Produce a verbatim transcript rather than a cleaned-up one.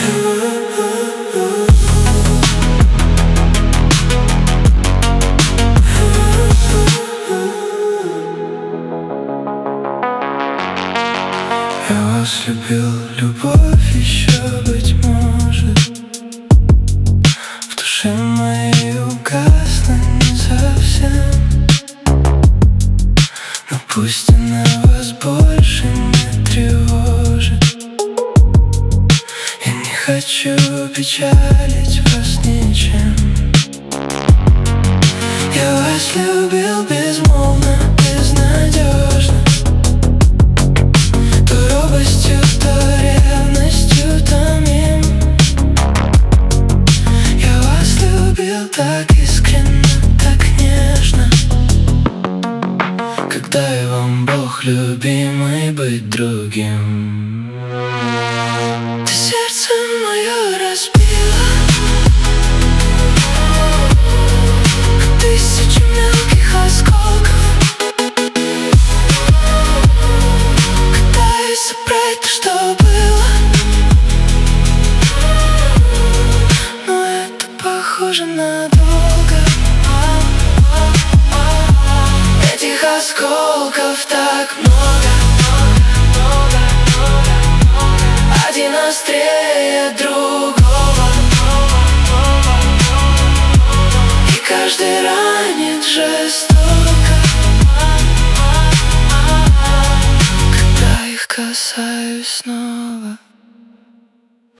Я вас любил, любовь еще, быть может, в душе моей угасла не совсем. Но пусть она вас больше не тревожит. Я не хочу печалить вас ничем. Я вас любил безмолвно, безнадежно, то робостью, то ревностью томим. Я вас любил так искренне, так нежно. Когда и вам Бог, любимый, быть другим. Ты сердце мое разбила, тысячи мелких осколков. Пытаюсь собрать то, что было, но это похоже на долго. Этих осколков так много, один острее другого, и каждый раз